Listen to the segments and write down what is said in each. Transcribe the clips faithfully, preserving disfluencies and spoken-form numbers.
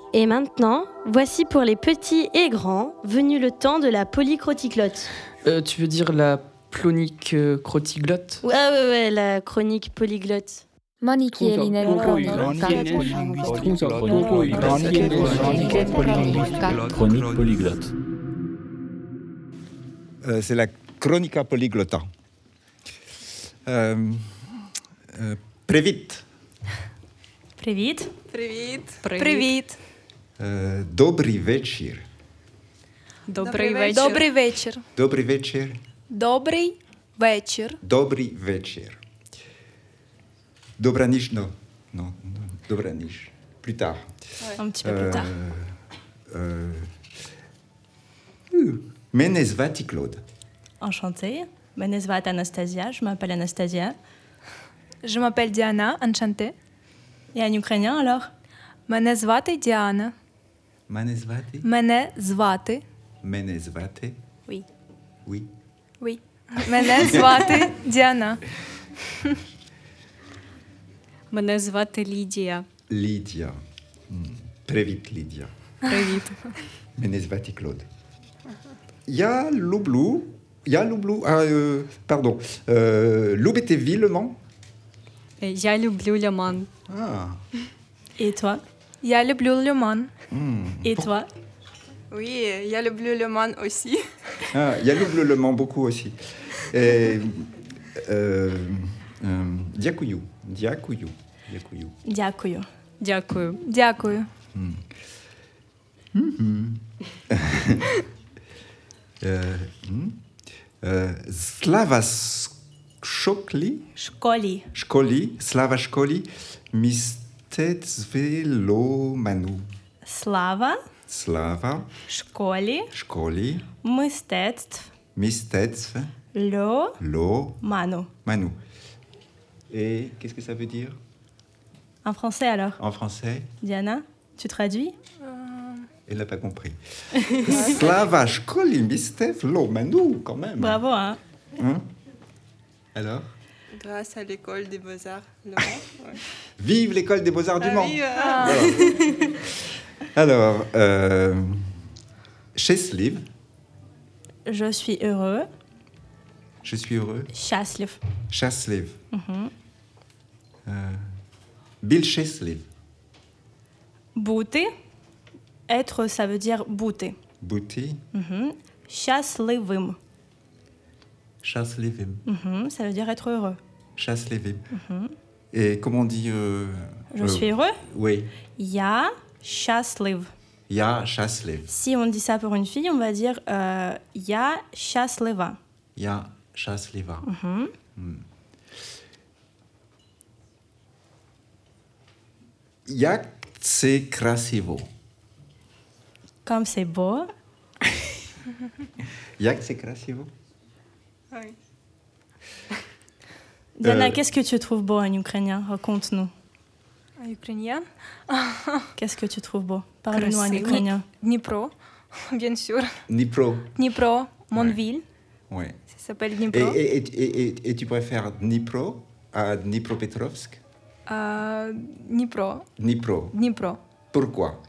Et maintenant, voici pour les petits et grands, venu le temps de la polycrotiglotte. Euh, tu veux dire la plonique euh, crotiglotte? Ouais, ouais, ouais, la chronique polyglotte. Monique et Linette Chronique polyglotte. Euh, c'est la Chronica Polyglotta. Euh, euh, Привіт. Привіт. Привіт. Привіт. Euh, Добрий вечір. Добрий вечір. Добрий вечір. Добрий вечір. Добрий вечір. Добрий вечір. Добра ніч, non. Non, non. Добра ніч. Plus tard. Un petit peu plus tard. Euh, euh, Мене звати Claude. Enchantée. Меня зовут Anastasia. Je m'appelle Anastasia. Je m'appelle Diana, enchantée. Et en ukrainien alors? Мене звати Діана. Мене звати. Мене звати. Мене звати. Oui. Oui. Oui. Мене звати Діана. Мене звати Лідія. Лідія. М, Привіт, Лідія. Привіт. Мене звати Claude. Я люблю. Я люблю. Ah, euh, pardon. Euh, Любите ви лемон? Я люблю лимон. Ah. Et toi? Я люблю лимон. Hmm. Et toi? Oui, я люблю лимон aussi. Ah, я люблю лемон beaucoup aussi. Et, euh, euh, дякую. Дякую. Дякую. Дякую. Дякую. Дякую. Euh, hmm. Euh, Слава школі. Школі. Школі. Слава школі. Мистецтвеломану. Слава Слава школі школі. мистецтв Мистецтв. ло Lo. ману. Manu. Et qu'est-ce que ça veut dire En français alors? en français? Diana, tu traduis? Elle n'a pas compris. Slava školi mistev lo manu, quand même. Bravo, hein? Hein? Alors? Grâce à l'école des beaux-arts Le Mans. Ouais. Vive l'école des beaux-arts du Ah Mans. oui, euh, Alors, euh, Chesliv, Je suis heureux. je suis heureux. Счастлив. Chasliv. Euh, Bill Chesliv. Бути. Être, ça veut dire бути. Bouti. Mhm. Щасливим. Chaslivim. Mhm. Ça veut dire être heureux. Chaslivim. Et comment on dit euh, Je euh, suis heureux. Oui. Я щаслив. Ya Chasliv. Si on dit ça pour une fille, on va dire euh, Я щаслива. Ya Chasliva. Jak c'est красиво. Comme c'est beau. Jak c'est красиво. ouais. Diana, Euh, qu'est-ce que tu trouves beau en ukrainien? Raconte-nous. Ukrainien. Qu'est-ce que tu trouves beau? Parle-nous en Красиво. ukrainien. Дніпро. Bien sûr. Dnipro. Dnipro, mon Ouais. ville. Ouais. Ça s'appelle Et, Dnipro. et, et, et, et tu préfères Dnipro à Dnipropetrovsk? Euh, Dnipro. Dnipro. Dnipro. Pourquoi?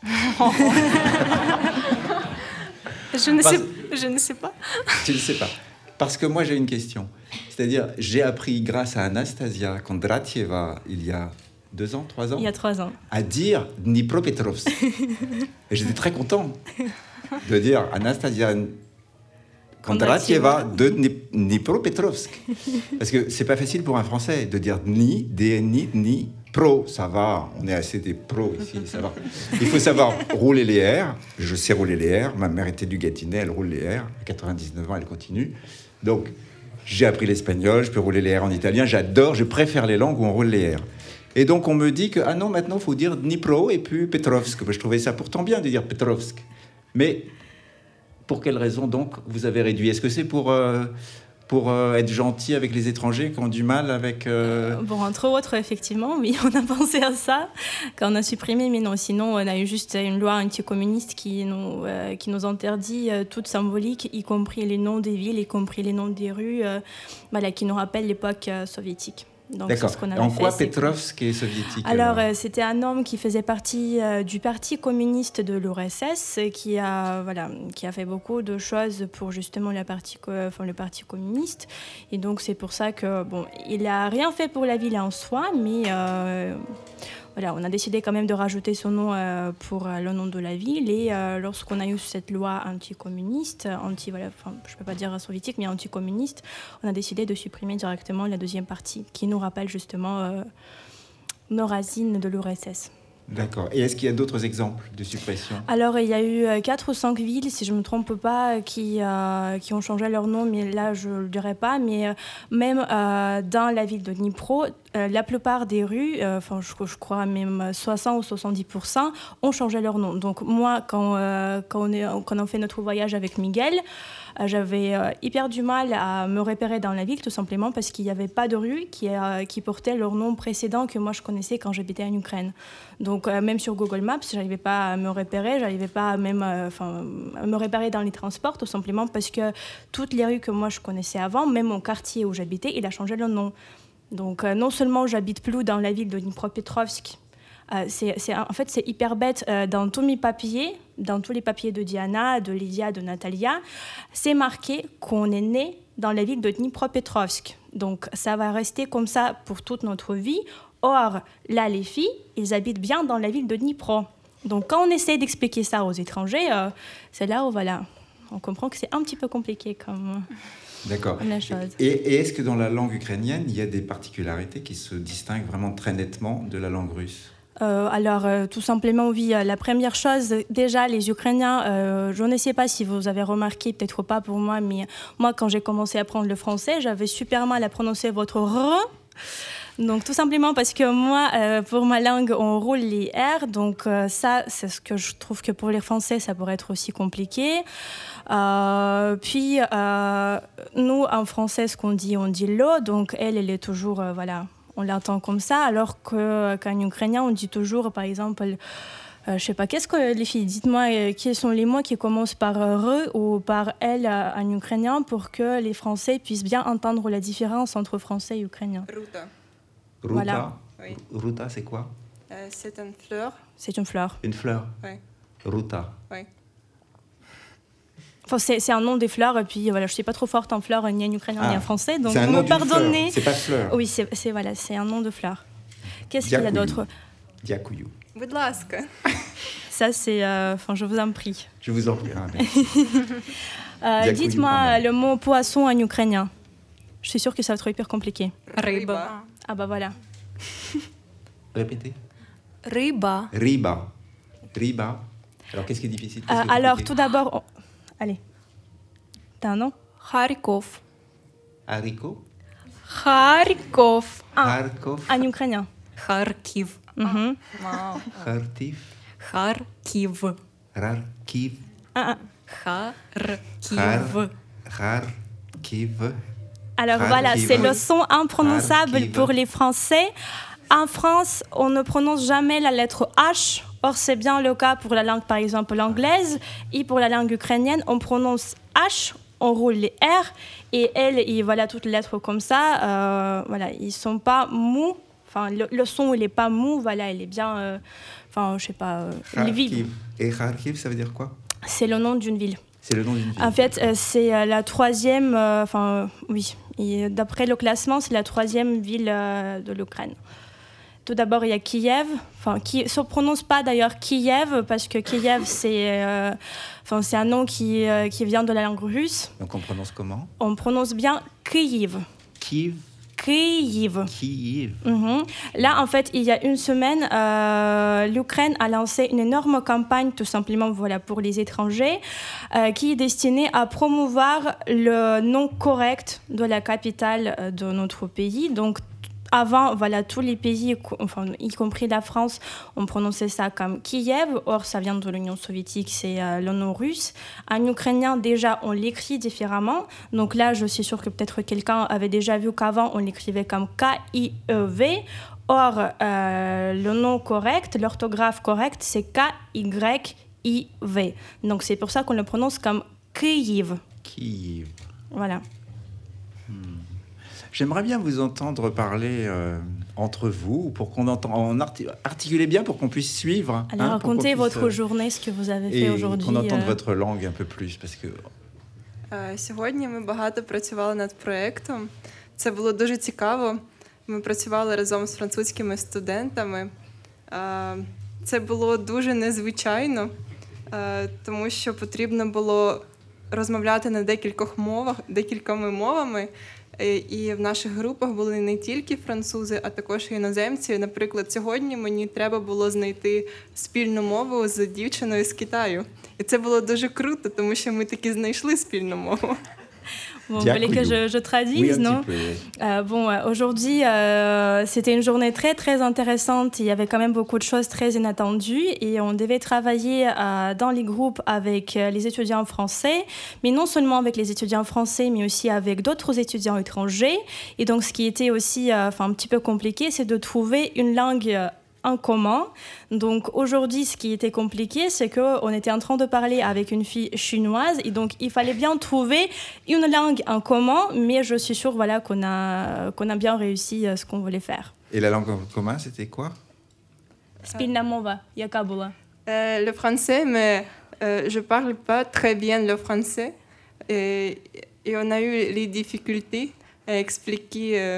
Je ne, Parce- sais, je ne sais pas. Tu ne sais pas. Parce que moi, j'ai une question. C'est-à-dire, j'ai appris grâce à Anastasia Kondratieva, il y a deux ans, trois ans, Il y a trois ans. à dire Dnipropetrovsk. Et j'étais très content de dire Anastasia Kondratieva de Dni- Dnipropetrovsk. Parce que c'est pas facile pour un Français de dire ni, D N I, ni, pro, ça va, on est assez des pros ici, ça va. Il faut savoir rouler les R. Je sais rouler les R. Ma mère était du Gâtinais, elle roule les R. À quatre-vingt-dix-neuf ans, elle continue. Donc, j'ai appris l'espagnol, je peux rouler les R en italien. J'adore, je préfère les langues où on roule les R. Et donc, on me dit que, ah non, maintenant, il faut dire Dnipro et puis Petrovsk. Je trouvais ça pourtant bien de dire Petrovsk. Mais pour quelle raison, donc, vous avez réduit? Est-ce que c'est pour, euh, pour euh, être gentil avec les étrangers qui ont du mal avec... euh, Bon, entre autres, effectivement, oui, on a pensé à ça quand on a supprimé, mais non, sinon, on a eu juste une loi anticommuniste qui nous, euh, qui nous interdit euh, toute symbolique, y compris les noms des villes, y compris les noms des rues, euh, voilà, qui nous rappellent l'époque euh, soviétique. Donc, D'accord. c'est ce qu'on Et avait en fait, quoi c'est- Petrovsk est soviétique Alors, euh, c'était un homme qui faisait partie euh, du Parti communiste de l'U R S S, et qui a, voilà, qui a fait beaucoup de choses pour justement la partie co- enfin, le Parti communiste. Et donc, c'est pour ça que, bon, il n'a rien fait pour la ville en soi, mais euh, voilà, on a décidé quand même de rajouter son nom euh, pour euh, le nom de la ville. Et euh, lorsqu'on a eu cette loi anticommuniste, anti, voilà, enfin, je ne peux pas dire soviétique, mais anticommuniste, on a décidé de supprimer directement la deuxième partie, qui nous rappelle justement euh, nos racines de l'U R S S. D'accord. Et est-ce qu'il y a d'autres exemples de suppression? Alors, il y a eu euh, quatre ou cinq villes, si je ne me trompe pas, qui, euh, qui ont changé leur nom, mais là, je ne le dirai pas. Mais euh, même euh, dans la ville de Dnipro, euh, la plupart des rues, euh, enfin, je, je crois même soixante ou soixante-dix pour cent, ont changé leur nom. Donc, moi, quand, euh, quand, on, est, quand on fait notre voyage avec Miguel, euh, j'avais euh, hyper du mal à me repérer dans la ville, tout simplement parce qu'il n'y avait pas de rue qui, euh, qui portait leur nom précédent que moi, je connaissais quand j'habitais en Ukraine. Donc, euh, même sur Google Maps, je n'arrivais pas à me repérer, je n'arrivais pas à même, euh, enfin, à me repérer dans les transports, tout simplement parce que toutes les rues que moi je connaissais avant, même mon quartier où j'habitais, il a changé le nom. Donc, euh, non seulement j'habite plus dans la ville de Dnipropetrovsk, euh, c'est, c'est, en fait, c'est hyper bête. Euh, dans tous mes papiers, dans tous les papiers de Diana, de Lydia, de Natalia, c'est marqué qu'on est né dans la ville de Dnipropetrovsk. Donc, ça va rester comme ça pour toute notre vie. Or, là, les filles, ils habitent bien dans la ville de Dnipro. Donc, quand on essaie d'expliquer ça aux étrangers, euh, c'est là où voilà, on comprend que c'est un petit peu compliqué comme, D'accord. comme la chose. Et, et est-ce que dans la langue ukrainienne, il y a des particularités qui se distinguent vraiment très nettement de la langue russe? Euh, alors, euh, tout simplement, oui. euh, La première chose, déjà, les Ukrainiens, euh, je ne sais pas si vous avez remarqué, peut-être pas pour moi, mais moi, quand j'ai commencé à apprendre le français, j'avais super mal à prononcer votre R. Donc, tout simplement parce que moi, euh, pour ma langue, on roule les R. Donc, euh, ça, c'est ce que je trouve que pour les Français, ça pourrait être aussi compliqué. Euh, puis, euh, nous, en français, ce qu'on dit, on dit l'eau. Donc, elle, elle est toujours, euh, voilà, on l'entend comme ça. Alors que, qu'en ukrainien, on dit toujours, par exemple, euh, je sais pas, qu'est-ce que les filles, dites-moi, euh, quels sont les mots qui commencent par euh, re ou par elle euh, en ukrainien pour que les Français puissent bien entendre la différence entre français et ukrainien. Ruta. Ruta. Voilà. Oui. Ruta, c'est quoi? Euh, c'est une fleur. C'est une fleur. Une fleur. Oui. Ruta. Oui. Enfin, c'est, c'est un nom des fleurs, et puis voilà, je ne suis pas trop forte en fleurs, ni en ukrainien, Ah, ni en français, donc c'est un vous nom me d'une pardonnez. fleur, c'est pas fleur. Oui, c'est, c'est, voilà, c'est un nom de fleur. Qu'est-ce qu'il y a Дякую. d'autre? Дякую. Будь ласка. Ça, c'est... euh, Enfin, je vous en prie. Je vous en prie. Ah, merci. Euh, Дякую, dites-moi quand même. le mot poisson en ukrainien. Je suis sûre que ça va être hyper compliqué. Риба. Ah bah voilà. Répétez. Риба. Riba. Riba. Alors, qu'est-ce qui est difficile? Qu'est-ce Euh, qui est alors, compliqué? tout d'abord... on- Allez. T'as un nom? Харков. Haricot. Харков. Ah. Kharkov. En ukrainien. Харків. Mhm. Kharkiv. Харків. Kharkiv. Ah, ah. Харків. Kharkiv. Alors Kharkiv. voilà, c'est le son imprononçable Kharkiv. pour les Français. En France, on ne prononce jamais la lettre H. Or, c'est bien le cas pour la langue, par exemple, l'anglaise. Et pour la langue ukrainienne, on prononce H, on roule les R. Et elle, et voilà, toutes les lettres comme ça, euh, voilà, ils ne sont pas mous. Enfin, le, le son, il n'est pas mou, voilà, il est bien... euh, Enfin, je sais pas, euh, il est vif. Kharkiv. Et Kharkiv, ça veut dire quoi? C'est le nom d'une ville. C'est le nom d'une ville. En fait, euh, c'est euh, la troisième, euh, enfin euh, oui, et d'après le classement, c'est la troisième ville euh, de l'Ukraine. Tout d'abord, il y a Kiev, enfin, qui ne se prononce pas d'ailleurs Kiev, parce que Kiev, c'est, euh, enfin, c'est un nom qui, euh, qui vient de la langue russe. Donc, on prononce comment? On prononce bien Kyiv. Kiev. Kyiv. Kiev. Mhm. Là, en fait, il y a une semaine, euh, l'Ukraine a lancé une énorme campagne, tout simplement voilà, pour les étrangers, euh, qui est destinée à promouvoir le nom correct de la capitale euh, de notre pays. Donc, avant, voilà, tous les pays, enfin, y compris la France, on prononçait ça comme Kiev. Or, ça vient de l'Union soviétique, c'est euh, le nom russe. En ukrainien, déjà, on l'écrit différemment. Donc là, je suis sûre que peut-être quelqu'un avait déjà vu qu'avant, on l'écrivait comme K I E V. Or, euh, le nom correct, l'orthographe correcte, c'est K Y I V. Donc, c'est pour ça qu'on le prononce comme Kyiv. Kiev. Voilà. J'aimerais bien vous entendre parler euh, entre vous, pour qu'on entende, en arti- articulez bien pour qu'on puisse suivre. Alors, hein, racontez pour qu'on puisse, votre journée, ce que vous avez fait et aujourd'hui. qu'on entende euh. votre langue un peu plus, parce que Е, Сьогодні ми багато працювали над проєктом. Це було дуже цікаво. Ми працювали разом з французькими студентами. Е, Це було дуже незвичайно, е, тому що потрібно було розмовляти на декількох мовах, декількома мовами. Е, І в наших групах були не тільки французи, а також і іноземці. Наприклад, сьогодні мені треба було знайти спільну мову з дівчиною з Китаю. І це було дуже круто, тому що ми таки знайшли спільну мову. Bon, vous voulez que je, je traduise, oui, un non petit peu, oui. Euh, Bon, euh, aujourd'hui, euh, c'était une journée très, très intéressante. Il y avait quand même beaucoup de choses très inattendues et on devait travailler euh, dans les groupes avec euh, les étudiants français, mais non seulement avec les étudiants français, mais aussi avec d'autres étudiants étrangers. Et donc, ce qui était aussi euh, enfin, un petit peu compliqué, c'est de trouver une langue euh, en commun. Donc aujourd'hui, ce qui était compliqué, c'est qu'on était en train de parler avec une fille chinoise et donc il fallait bien trouver une langue en commun, mais je suis sûre voilà, qu'on a, qu'on a bien réussi euh, ce qu'on voulait faire. Et la langue en commun, c'était quoi? Спільна мова, яка була? Euh, le français, mais euh, je parle pas très bien le français. Et, et on a eu les difficultés à expliquer euh,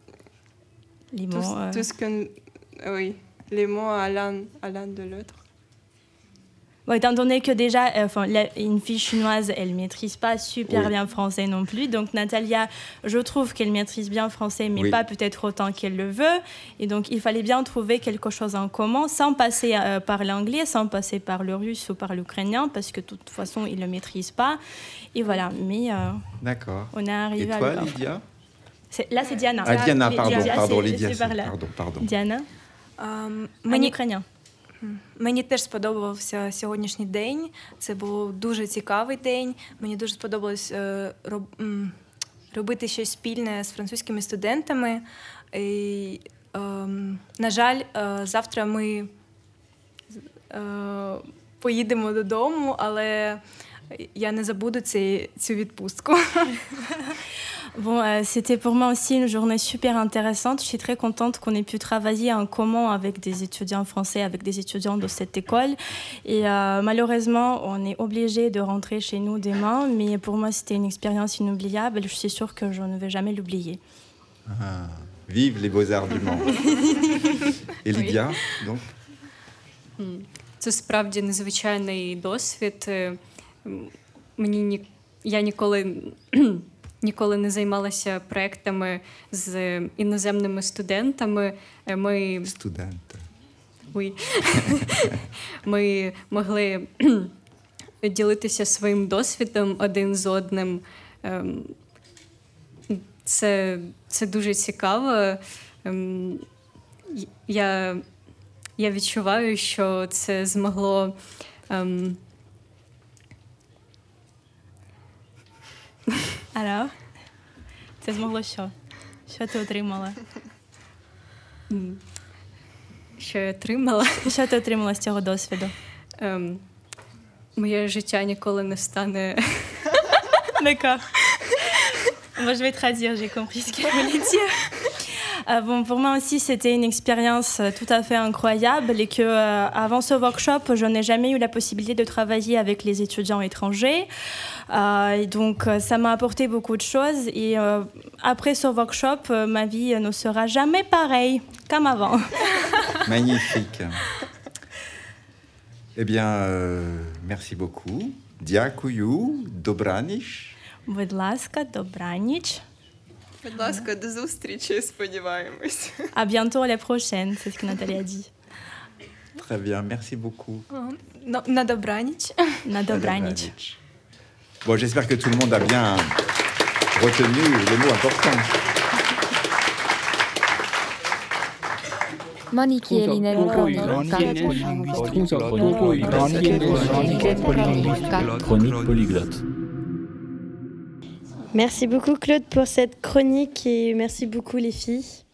Les tout, mots, euh, tout ce que... Oui, les mots à l'un, à l'un de l'autre. Bon, étant donné que déjà, euh, enfin, la- une fille chinoise, elle maîtrise pas super Oui. bien français non plus. Donc Natalia, je trouve qu'elle maîtrise bien français, mais Oui. pas peut-être autant qu'elle le veut. Et donc il fallait bien trouver quelque chose en commun, sans passer euh, par l'anglais, sans passer par le russe ou par l'ukrainien, parce que de toute façon, ils le maîtrisent pas. Et voilà. Mais euh, D'accord. on est Et arrivé à toi, le faire. Lydia? C'est- Là, c'est Diana. Ah, Diana, Les- pardon, Lydia, pardon, c'est- je Lydia, suis par c'est- là. pardon, pardon. Diana, Ем, en Мені, ukrainien. мені теж сподобався сьогоднішній день. Це був дуже цікавий день. Мені дуже сподобалось е, роб, м, робити щось спільне з французькими студентами. І, ем, на жаль, е, завтра ми е, поїдемо додому, але я не забуду цей, цю відпустку. Bon, euh, c'était pour moi aussi une journée super intéressante. Je suis très contente qu'on ait pu travailler en commun avec des étudiants français, avec des étudiants de cette école. Et euh, malheureusement, on est obligé de rentrer chez nous demain. Mais pour moi, c'était une expérience inoubliable. Je suis sûre que je ne vais jamais l'oublier. Ah, vive les beaux-arts du Mans. Et Lydia, donc? Це справді незвичайний досвід. Е, м, Мені ні, я ніколи, ніколи не займалася проектами з іноземними студентами. Е, Ми, Student. ми, ми могли ділитися своїм досвідом один з одним. Ем, Це, це дуже цікаво. Ем, Я, я відчуваю, що це змогло ем, Alors, це змогло що? Що ти отримала? м, що я отримала. Що ти отримала з цього досвіду? Ем, Моє життя ніколи не стане. D'accord. Moi, je vais traduire, j'ai compris ce qu'elle voulait dire. Euh, bon, pour moi aussi, c'était une expérience euh, tout à fait incroyable et que euh, avant ce workshop, je n'ai jamais eu la possibilité de travailler avec les étudiants étrangers. Euh, et donc, euh, ça m'a apporté beaucoup de choses. Et euh, après ce workshop, euh, ma vie ne sera jamais pareille comme avant. Magnifique. Eh bien, euh, merci beaucoup. Дякую, добраніч. Будь ласка, добраніч. Будь ласка, до зустрічі, сподіваємось. À bientôt à la prochaine, c'est ce que Nathalie a dit. Très bien, merci beaucoup. На, на добраніч. На добраніч. Bon, j'espère que tout le monde a bien retenu les mots importants. Monique et Eline Chronique polyglotte. Merci beaucoup Claude pour cette chronique et merci beaucoup les filles.